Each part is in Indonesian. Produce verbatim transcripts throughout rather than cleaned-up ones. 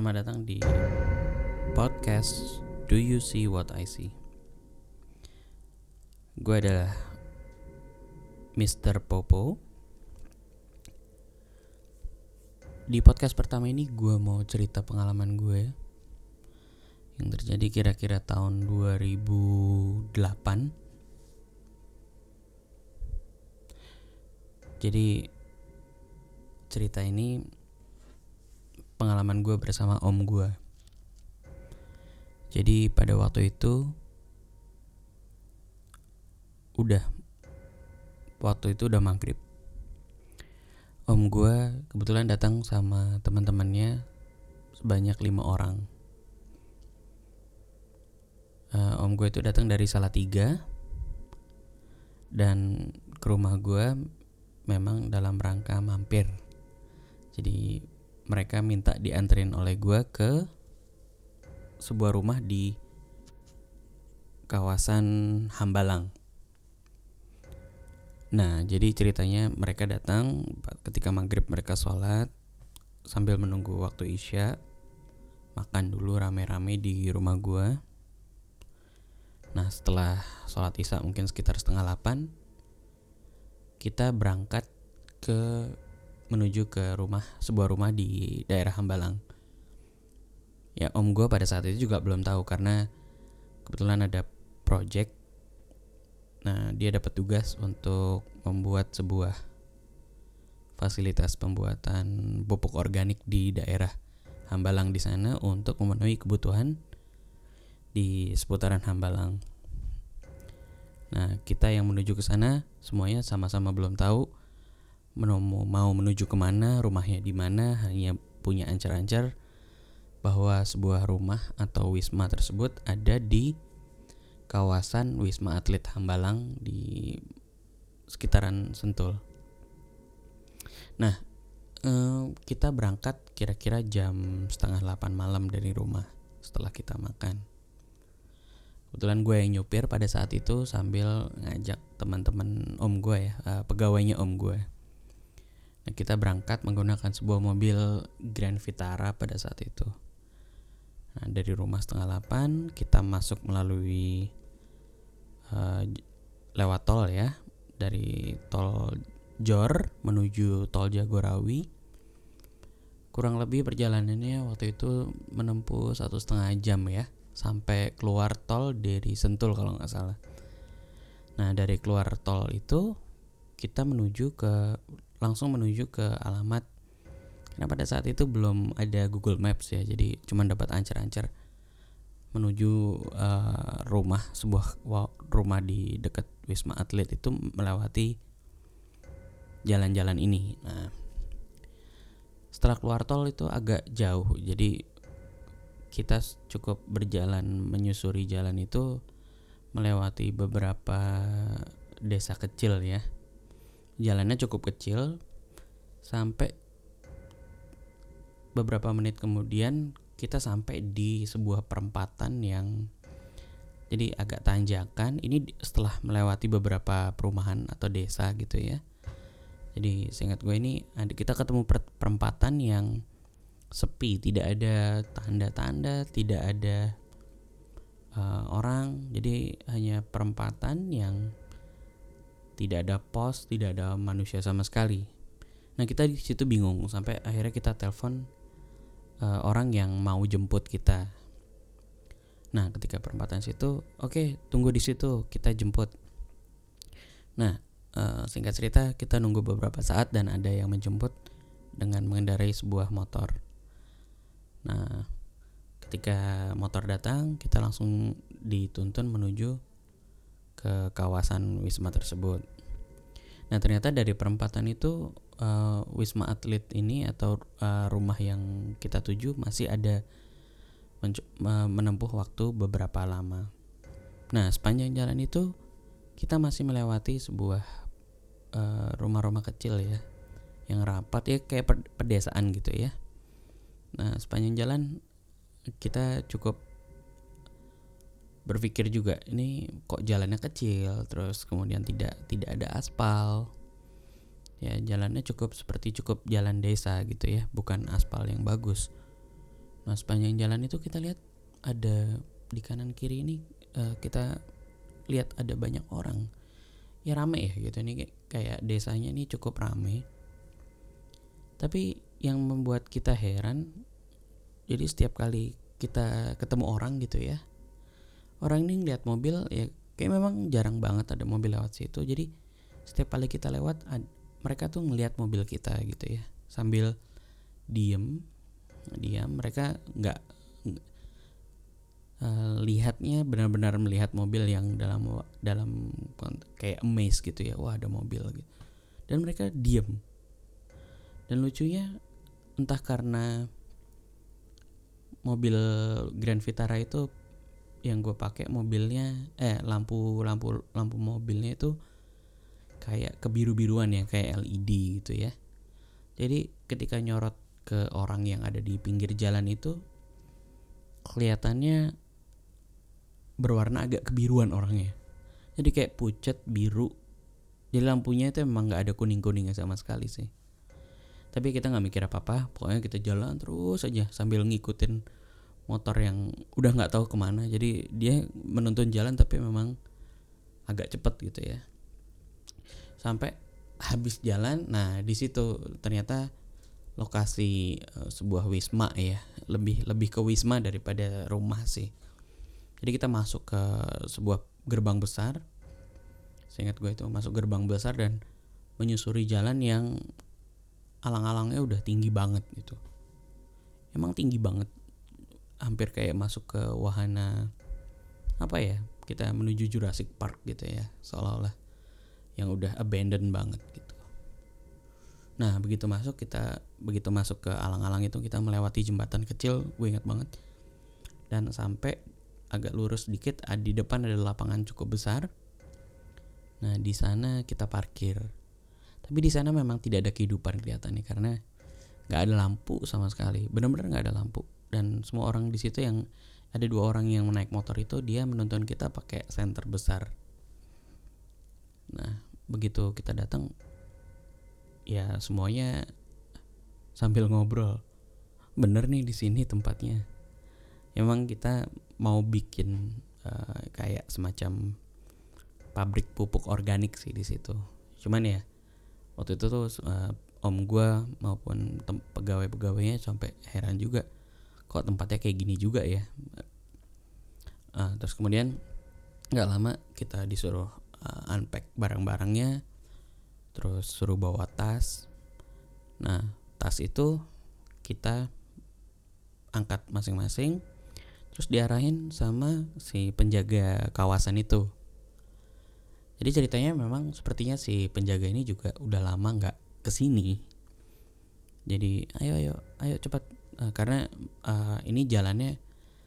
Selamat datang di podcast Do You See What I See. Gue adalah mister Popo. Di podcast pertama ini gue mau cerita pengalaman gue yang terjadi kira-kira tahun dua ribu delapan. Jadi cerita ini pengalaman gue bersama om gue. Jadi pada waktu itu Udah Waktu itu udah maghrib. Om gue kebetulan datang sama teman-temannya sebanyak lima orang. uh, Om gue itu datang dari Salatiga dan ke rumah gue memang dalam rangka mampir. Jadi mereka minta dianterin oleh gue ke sebuah rumah di kawasan Hambalang. Nah, jadi ceritanya mereka datang ketika maghrib, mereka sholat sambil menunggu waktu isya, makan dulu rame-rame di rumah gue. Nah, setelah sholat isya mungkin sekitar setengah delapan, kita berangkat ke menuju ke rumah sebuah rumah di daerah Hambalang. Ya, om gue pada saat itu juga belum tahu karena kebetulan ada project. Nah, dia dapat tugas untuk membuat sebuah fasilitas pembuatan pupuk organik di daerah Hambalang di sana untuk memenuhi kebutuhan di seputaran Hambalang. Nah, kita yang menuju ke sana semuanya sama-sama belum tahu mau menuju kemana, rumahnya di mana, hanya punya ancar-ancar bahwa sebuah rumah atau wisma tersebut ada di kawasan Wisma Atlet Hambalang di sekitaran Sentul. Nah, eh, kita berangkat kira-kira jam setengah delapan malam dari rumah setelah kita makan. Kebetulan gue yang nyupir pada saat itu sambil ngajak teman-teman om gue ya, eh, pegawainya om gue. Nah, kita berangkat menggunakan sebuah mobil Grand Vitara pada saat itu. Nah, dari rumah setengah delapan kita masuk melalui uh, lewat tol ya, dari tol Jor menuju tol Jagorawi. Kurang lebih perjalanannya waktu itu menempuh satu setengah jam ya, sampai keluar tol dari Sentul kalau nggak salah. Nah, dari keluar tol itu kita menuju ke langsung menuju ke alamat. Karena pada saat itu belum ada Google Maps ya, jadi cuma dapat ancar-ancar menuju uh, rumah sebuah rumah di dekat Wisma Atlet itu melewati jalan-jalan ini. Nah, setelah keluar tol itu agak jauh, jadi kita cukup berjalan menyusuri jalan itu melewati beberapa desa kecil ya. Jalannya cukup kecil sampai beberapa menit kemudian kita sampai di sebuah perempatan yang jadi agak tanjakan. Ini setelah melewati beberapa perumahan atau desa gitu ya. Jadi seingat gue ini kita ketemu perempatan yang sepi, tidak ada tanda-tanda, tidak ada uh, orang. Jadi hanya perempatan yang tidak ada pos, tidak ada manusia sama sekali. Nah, kita di situ bingung sampai akhirnya kita telepon uh, orang yang mau jemput kita. Nah, ketika perempatan situ, oke, okay, tunggu di situ, kita jemput. Nah, uh, singkat cerita kita nunggu beberapa saat dan ada yang menjemput dengan mengendarai sebuah motor. Nah, ketika motor datang, kita langsung dituntun menuju ke kawasan wisma tersebut. Nah, ternyata dari perempatan itu uh, Wisma Atlet ini atau uh, rumah yang kita tuju masih ada menc- menempuh waktu beberapa lama. Nah, sepanjang jalan itu kita masih melewati sebuah uh, rumah-rumah kecil ya, yang rapat ya, kayak pedesaan gitu ya. Nah, sepanjang jalan kita cukup berpikir juga, ini kok jalannya kecil, terus kemudian tidak tidak ada aspal. Ya, jalannya cukup seperti cukup jalan desa gitu ya, bukan aspal yang bagus. Nah sepanjang jalan itu kita lihat ada di kanan kiri ini, uh, kita lihat ada banyak orang. Ya rame ya gitu, ini kayak, kayak desanya ini cukup rame. Tapi yang membuat kita heran, jadi setiap kali kita ketemu orang gitu ya, orang ini ngeliat mobil ya kayak memang jarang banget ada mobil lewat situ. Jadi setiap kali kita lewat ad, mereka tuh ngeliat mobil kita gitu ya, sambil diem diam mereka nggak uh, lihatnya benar-benar melihat mobil yang dalam dalam kayak amaze gitu ya, wah ada mobil gitu, dan mereka diem. Dan lucunya entah karena mobil Grand Vitara itu yang gue pakai mobilnya eh lampu lampu lampu mobilnya itu kayak kebiru-biruan ya, kayak L E D gitu ya. Jadi ketika nyorot ke orang yang ada di pinggir jalan itu kelihatannya berwarna agak kebiruan orangnya. Jadi kayak pucat biru. Jadi lampunya itu emang nggak ada kuning-kuningnya sama sekali sih. Tapi kita nggak mikir apa-apa, pokoknya kita jalan terus aja sambil ngikutin motor yang udah nggak tahu kemana. Jadi dia menuntun jalan tapi memang agak cepet gitu ya. Sampai habis jalan, nah di situ ternyata lokasi uh, sebuah wisma ya, lebih lebih ke wisma daripada rumah sih. Jadi kita masuk ke sebuah gerbang besar. Seingat gue itu masuk gerbang besar dan menyusuri jalan yang alang-alangnya udah tinggi banget gitu. Emang tinggi banget, hampir kayak masuk ke wahana apa ya? Kita menuju Jurassic Park gitu ya, seolah-olah yang udah abandoned banget gitu. Nah begitu masuk kita begitu masuk ke alang-alang itu kita melewati jembatan kecil, gue ingat banget. Dan sampai agak lurus dikit, di depan ada lapangan cukup besar. Nah di sana kita parkir. Tapi di sana memang tidak ada kehidupan kelihatannya karena nggak ada lampu sama sekali, benar-benar nggak ada lampu. Dan semua orang di situ yang ada dua orang yang naik motor itu dia menuntun kita pakai senter besar. Nah begitu kita datang, ya semuanya sambil ngobrol. Bener nih di sini tempatnya. Emang kita mau bikin uh, kayak semacam pabrik pupuk organik sih di situ. Cuman ya waktu itu tuh uh, om gue maupun tem- pegawai-pegawainya sampai heran juga, kok tempatnya kayak gini juga ya. Uh, terus kemudian nggak lama kita disuruh uh, unpack barang-barangnya. Terus suruh bawa tas. Nah tas itu kita angkat masing-masing, terus diarahin sama si penjaga kawasan itu. Jadi ceritanya memang sepertinya si penjaga ini juga udah lama gak kesini. Jadi ayo ayo ayo cepat, uh, karena uh, ini jalannya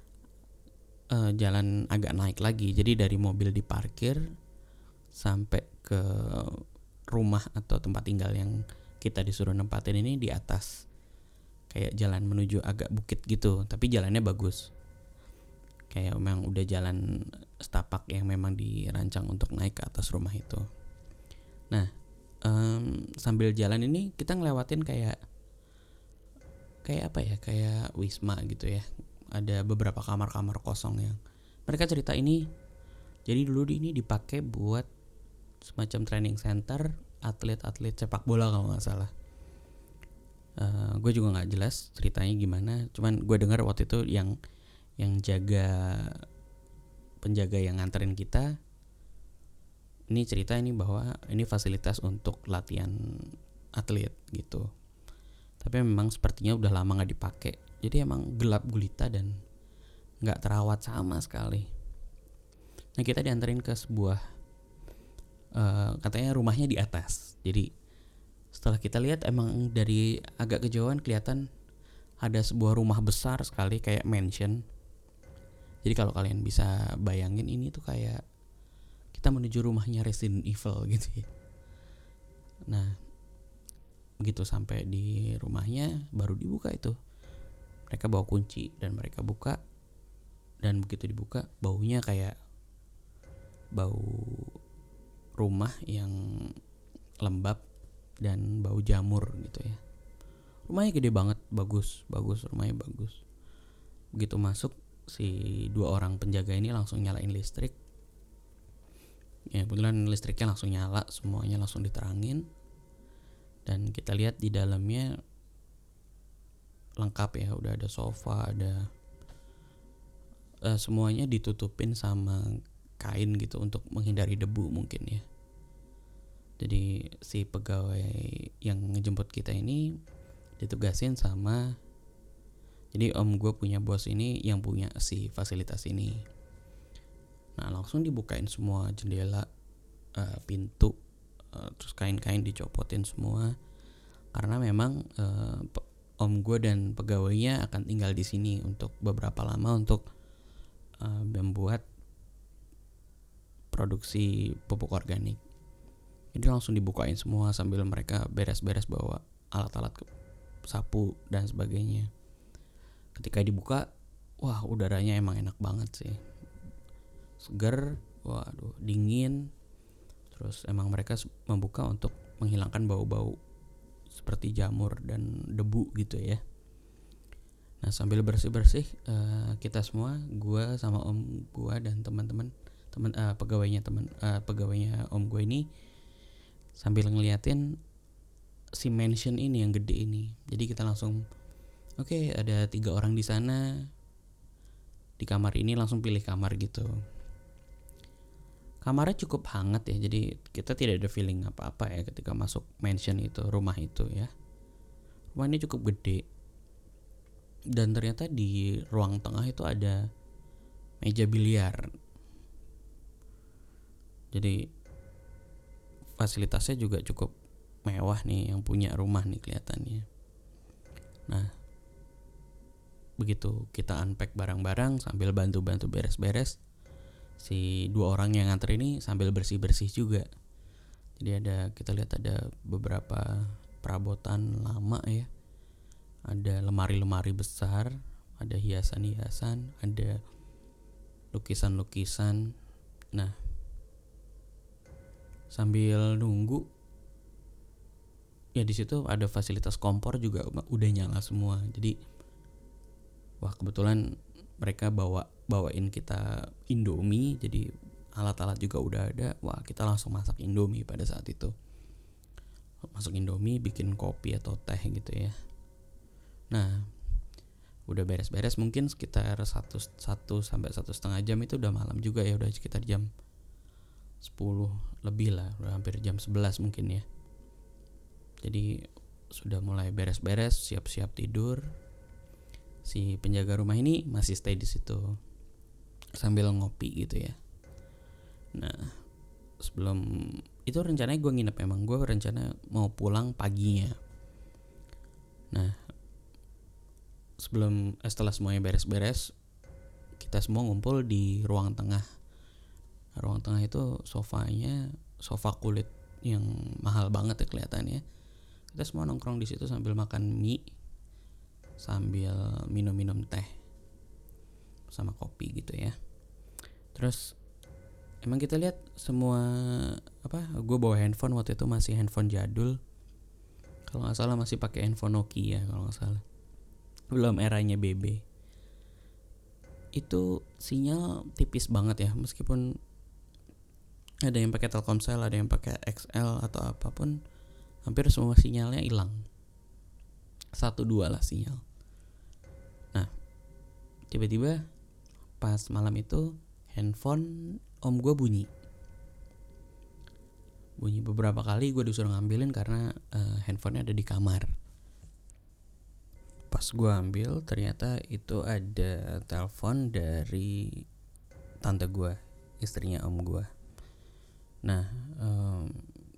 uh, jalan agak naik lagi. Jadi dari mobil diparkir sampai ke rumah atau tempat tinggal yang kita disuruh nempatin ini di atas, kayak jalan menuju agak bukit gitu, tapi jalannya bagus, kayak memang udah jalan setapak yang memang dirancang untuk naik ke atas rumah itu. Nah um, sambil jalan ini kita ngelewatin kayak kayak apa ya, kayak wisma gitu ya. Ada beberapa kamar-kamar kosong yang mereka cerita ini jadi dulu ini dipakai buat semacam training center atlet-atlet sepak bola kalau nggak salah. Uh, gue juga nggak jelas ceritanya gimana. Cuman gue dengar waktu itu yang yang jaga penjaga yang nganterin kita ini cerita ini bahwa ini fasilitas untuk latihan atlet gitu. Tapi memang sepertinya udah lama nggak dipakai. Jadi emang gelap gulita dan nggak terawat sama sekali. Nah kita dianterin ke sebuah Uh, katanya rumahnya di atas. Jadi setelah kita lihat emang dari agak kejauhan kelihatan ada sebuah rumah besar sekali kayak mansion. Jadi kalau kalian bisa bayangin ini tuh kayak kita menuju rumahnya Resident Evil gitu ya. Nah begitu sampai di rumahnya baru dibuka itu. Mereka bawa kunci dan mereka buka. Dan begitu dibuka baunya kayak bau rumah yang lembab dan bau jamur gitu ya. Rumahnya gede banget, bagus, bagus rumahnya bagus. Begitu masuk, si dua orang penjaga ini langsung nyalain listrik. Ya kebetulan listriknya langsung nyala, semuanya langsung diterangin. Dan kita lihat di dalamnya lengkap ya, udah ada sofa, ada uh, semuanya ditutupin sama kain gitu untuk menghindari debu mungkin ya. Jadi si pegawai yang ngejemput kita ini ditugasin sama, jadi om gue punya bos ini yang punya si fasilitas ini. Nah langsung dibukain semua jendela, uh, pintu, uh, terus kain-kain dicopotin semua. Karena memang uh, om gue dan pegawainya akan tinggal di sini untuk beberapa lama untuk uh, membuat produksi pupuk organik. Jadi langsung dibukain semua sambil mereka beres-beres bawa alat-alat sapu dan sebagainya. Ketika dibuka, wah udaranya emang enak banget sih. Seger, waduh dingin. Terus emang mereka membuka untuk menghilangkan bau-bau seperti jamur dan debu gitu ya. Nah sambil bersih-bersih, uh, kita semua, gue sama om gue dan teman-teman, teman uh, pegawainya teman uh, pegawainya om gue ini sambil ngeliatin si mansion ini yang gede ini. Jadi kita langsung, oke okay, ada tiga orang di sana di kamar ini, langsung pilih kamar gitu. Kamarnya cukup hangat ya, jadi kita tidak ada feeling apa-apa ya ketika masuk mansion itu, rumah itu ya. Rumah ini cukup gede. Dan ternyata di ruang tengah itu ada meja biliar. Jadi fasilitasnya juga cukup mewah nih yang punya rumah nih kelihatannya. Nah, begitu kita unpack barang-barang sambil bantu-bantu beres-beres, si dua orang yang nganter ini sambil bersih-bersih juga. Jadi ada, kita lihat ada beberapa perabotan lama ya. Ada lemari-lemari besar, ada hiasan-hiasan, ada lukisan-lukisan. Nah, sambil nunggu ya di situ ada fasilitas kompor juga udah nyala semua. Jadi wah kebetulan mereka bawa bawain kita Indomie, jadi alat-alat juga udah ada. Wah kita langsung masak Indomie pada saat itu. Masak Indomie, bikin kopi atau teh gitu ya. Nah udah beres-beres mungkin sekitar satu satu sampai satu setengah jam, itu udah malam juga ya, udah sekitar jam sepuluh lebih lah, udah hampir jam sebelas mungkin ya. Jadi sudah mulai beres-beres, siap-siap tidur. Si penjaga rumah ini masih stay di situ sambil ngopi gitu ya. Nah sebelum itu rencananya gue nginep, emang gue rencana mau pulang paginya. Nah sebelum eh, setelah semuanya beres-beres, kita semua ngumpul di ruang tengah. Ruang tengah itu sofanya sofa kulit yang mahal banget ya kelihatannya. Kita semua nongkrong di situ sambil makan mie, sambil minum-minum teh sama kopi gitu ya. Terus emang kita lihat semua apa? Gue bawa handphone waktu itu, masih handphone jadul. Kalau nggak salah masih pakai handphone Nokia kalau nggak salah. Belum eranya B B. Itu sinyal tipis banget ya, meskipun ada yang pakai Telkomsel, ada yang pakai X L atau apapun, hampir semua sinyalnya hilang. Satu dua lah sinyal. Nah, tiba-tiba pas malam itu handphone om gue bunyi. Bunyi beberapa kali, gue disuruh ngambilin karena uh, handphonenya ada di kamar. Pas gue ambil, ternyata itu ada telepon dari tante gue, istrinya om gue. Nah um,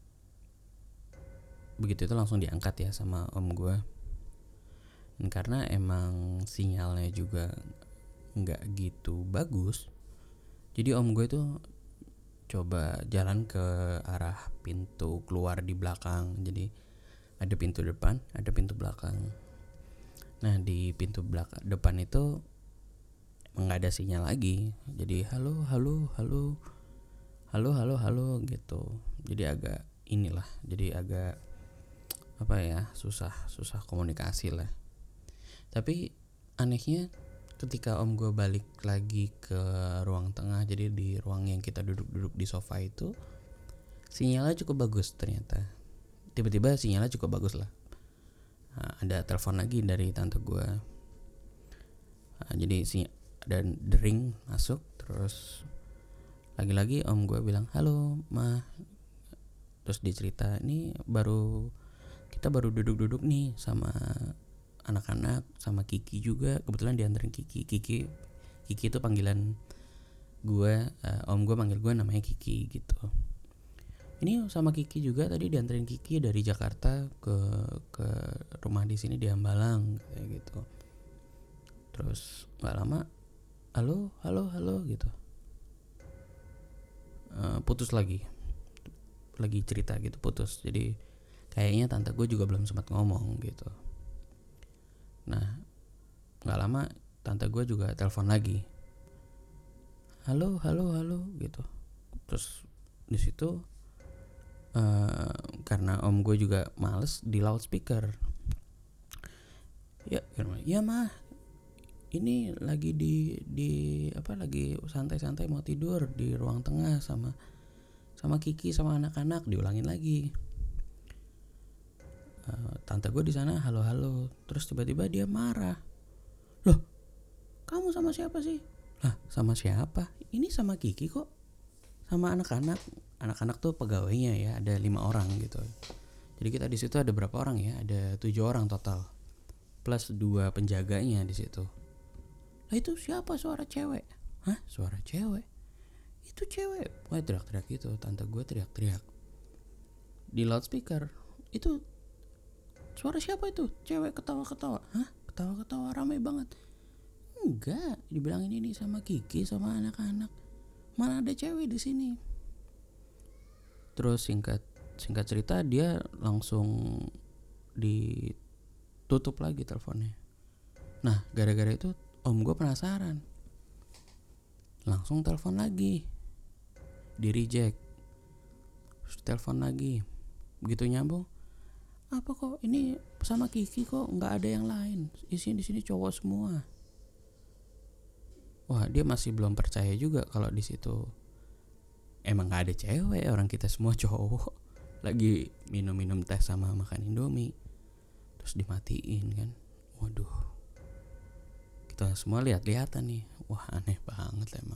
begitu itu langsung diangkat ya sama om gue. Dan karena emang sinyalnya juga gak gitu bagus, jadi om gue tuh coba jalan ke arah pintu keluar di belakang. Jadi ada pintu depan, ada pintu belakang. Nah di pintu belakang depan itu emang gak ada sinyal lagi. Jadi halo halo halo halo halo halo gitu. Jadi agak inilah, jadi agak apa ya, susah susah komunikasi lah. Tapi anehnya ketika om gue balik lagi ke ruang tengah, jadi di ruang yang kita duduk-duduk di sofa itu, sinyalnya cukup bagus ternyata. Tiba-tiba sinyalnya cukup bagus lah. Nah, ada telepon lagi dari tante gue. Nah, jadi si ada dering masuk, terus lagi-lagi om gue bilang halo ma. Terus dicerita, ini baru kita baru duduk-duduk nih sama anak-anak, sama Kiki juga, kebetulan dianterin Kiki. Kiki Kiki itu panggilan gue, uh, om gue panggil gue namanya Kiki gitu. Ini sama Kiki juga, tadi dianterin Kiki dari Jakarta ke ke rumah di sini di Hambalang kayak gitu. Terus nggak lama, halo halo halo gitu, uh, putus lagi. Lagi cerita gitu putus. Jadi kayaknya tante gue juga belum sempat ngomong gitu. Nah nggak lama tante gue juga telepon lagi, halo halo halo gitu. Terus di situ uh, karena om gue juga males di loudspeaker, ya ya mah ini lagi di di apa lagi santai-santai mau tidur di ruang tengah sama sama Kiki sama anak-anak, diulangin lagi. Uh, tante gue di sana halo halo, terus tiba-tiba dia marah. Loh, kamu sama siapa sih? Lah, sama siapa? Ini sama Kiki kok, sama anak-anak. Anak-anak tuh pegawainya ya, ada lima orang gitu. Jadi kita di situ ada berapa orang ya? Ada tujuh orang total, plus dua penjaganya di situ. Lah itu siapa suara cewek? Hah, suara cewek? Itu cewek. Wah, teriak-teriak gitu. Tante gue teriak-teriak di loudspeaker. Itu suara siapa itu? Cewek ketawa-ketawa. Hah? Ketawa-ketawa ramai banget. Enggak, dibilangin ini sama Kiki sama anak-anak. Mana ada cewek di sini. Terus singkat singkat cerita dia langsung ditutup lagi teleponnya. Nah, gara-gara itu om gue penasaran. Langsung telepon lagi. Di reject. Terus telepon lagi. Begitu nyambung, apa kok ini sama Kiki kok, nggak ada yang lain. Isinya di sini cowok semua. Wah, dia masih belum percaya juga kalau di situ emang nggak ada cewek, orang kita semua cowok. Lagi minum-minum teh sama makan Indomie. Terus dimatiin kan. Waduh. Kita semua lihat-lihatan nih. Wah, aneh banget emang.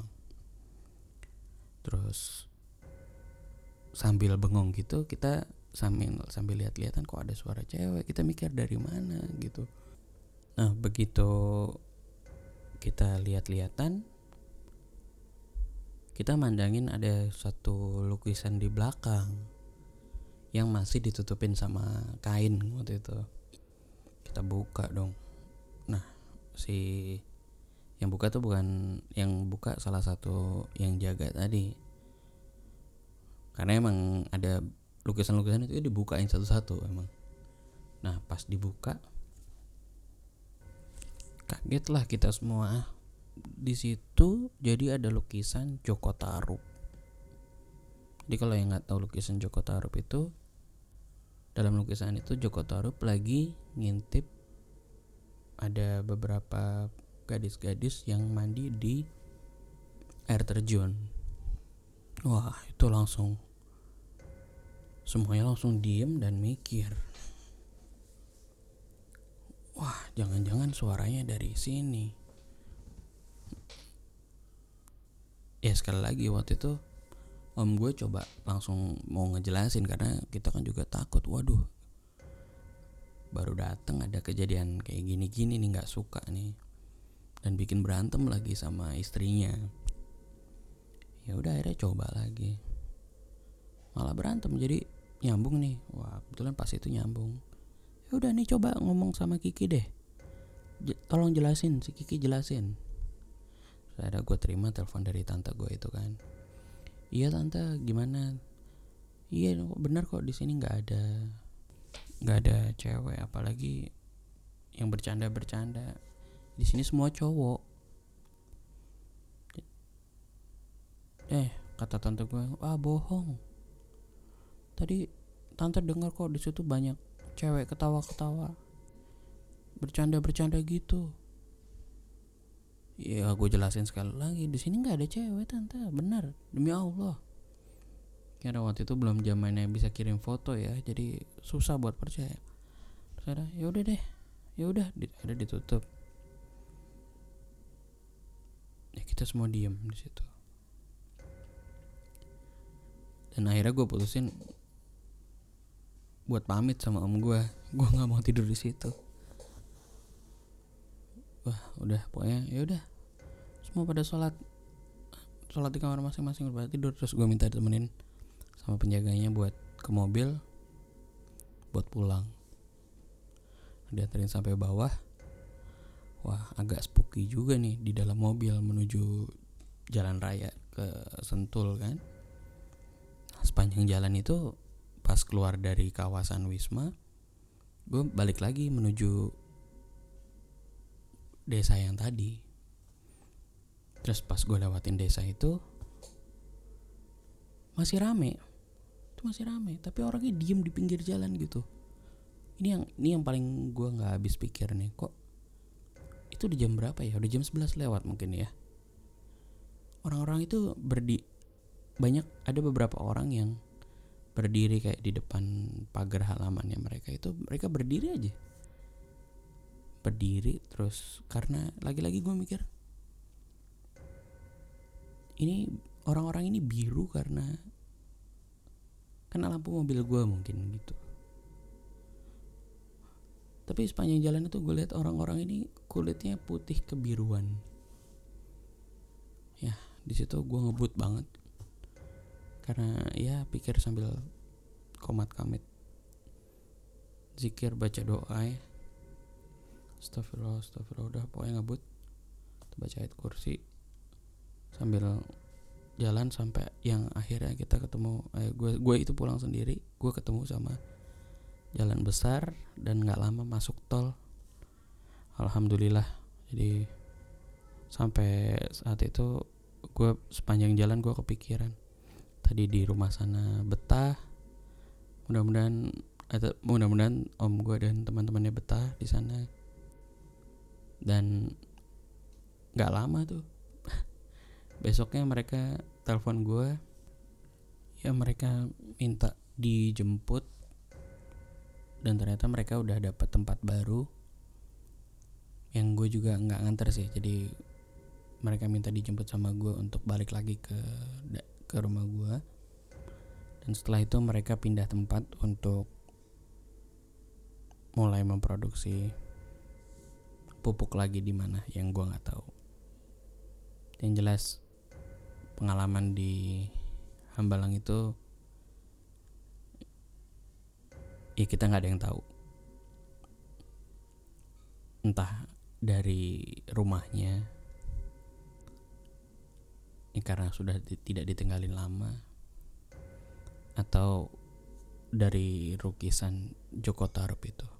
Terus sambil bengong gitu, kita sambil sambil lihat-lihatan kok ada suara cewek. Kita mikir dari mana gitu. Nah, begitu kita lihat-lihatan, kita mandangin ada satu lukisan di belakang yang masih ditutupin sama kain waktu itu. Kita buka dong. Nah, si yang buka tuh bukan yang buka salah satu yang jaga tadi. Karena emang ada lukisan-lukisan itu dibukain satu-satu emang. Nah, pas dibuka kaget lah kita semua. Di situ jadi ada lukisan Joko Tarub. Jadi kalau yang nggak tahu lukisan Joko Tarub itu, dalam lukisan itu Joko Tarub lagi ngintip ada beberapa gadis-gadis yang mandi di air terjun. Wah, itu langsung semuanya langsung diem dan mikir. Wah, jangan-jangan suaranya dari sini. Ya sekali lagi waktu itu om gue coba langsung mau ngejelasin karena kita kan juga takut. Waduh, baru datang ada kejadian kayak gini-gini nih, nggak suka nih, dan bikin berantem lagi sama istrinya. Ya udah akhirnya coba lagi, malah berantem jadi nyambung nih. Wah, kebetulan pas itu nyambung. Ya udah nih, coba ngomong sama Kiki deh, J- tolong jelasin, si Kiki jelasin. Terus ada gue terima telepon dari tante gue itu kan. Iya tante, gimana? Iya benar kok, di sini nggak ada nggak ada cewek, apalagi yang bercanda-bercanda. Di sini semua cowok. Eh, kata tante gue, ah bohong. Tadi tante dengar kok di situ banyak cewek ketawa-ketawa, bercanda-bercanda gitu. Ya gue jelasin sekali lagi, di sini nggak ada cewek tante, benar demi Allah. Karena waktu itu belum zamannya bisa kirim foto ya, jadi susah buat percaya. Terus ada, ya udah deh, ya udah, ada ditutup. Ya kita semua diem di situ. Dan akhirnya gue putusin buat pamit sama om gue. Gue nggak mau tidur di situ. Wah udah pokoknya ya udah, semua pada sholat sholat di kamar masing-masing, pada tidur. Terus gue minta ditemenin sama penjaganya buat ke mobil buat pulang. Dianterin sampai bawah. Wah agak spooky juga nih di dalam mobil menuju jalan raya ke Sentul kan. Sepanjang jalan itu pas keluar dari kawasan Wisma, gue balik lagi menuju desa yang tadi. Terus pas gue lewatin desa itu masih rame, itu masih rame, tapi orangnya diem di pinggir jalan gitu. Ini yang ini yang paling gue nggak habis pikir nih, kok itu di jam berapa ya? Udah jam sebelas lewat mungkin ya. Orang-orang itu berdi banyak, ada beberapa orang yang berdiri kayak di depan pagar halamannya mereka itu, mereka berdiri aja. Berdiri terus, karena lagi-lagi gue mikir ini orang-orang ini biru karena kena lampu mobil gue mungkin gitu. Tapi sepanjang jalan itu gue lihat orang-orang ini kulitnya putih kebiruan. Ya di situ gue ngebut banget, karena ya pikir sambil komat kamit zikir baca doa ya. Astagfirullah, astagfirullah, udah pokoknya ngebut, baca ayat kursi sambil jalan sampai yang akhirnya kita ketemu. Eh, gue gue itu pulang sendiri, gue ketemu sama jalan besar dan nggak lama masuk tol. Alhamdulillah. Jadi sampai saat itu gue sepanjang jalan gue kepikiran, tadi di rumah sana betah, mudah-mudahan atau mudah-mudahan om gue dan teman-temannya betah di sana. Dan nggak lama tuh besoknya mereka telepon gue, ya mereka minta dijemput, dan ternyata mereka udah dapat tempat baru yang gue juga nggak nganter sih. Jadi mereka minta dijemput sama gue untuk balik lagi ke ke rumah gue. Dan setelah itu mereka pindah tempat untuk mulai memproduksi pupuk lagi di mana yang gue nggak tahu. Yang jelas pengalaman di Hambalang itu ya kita nggak ada yang tahu, entah dari rumahnya ini karena sudah di, tidak ditinggalin lama, atau dari lukisan Joko Tarub itu.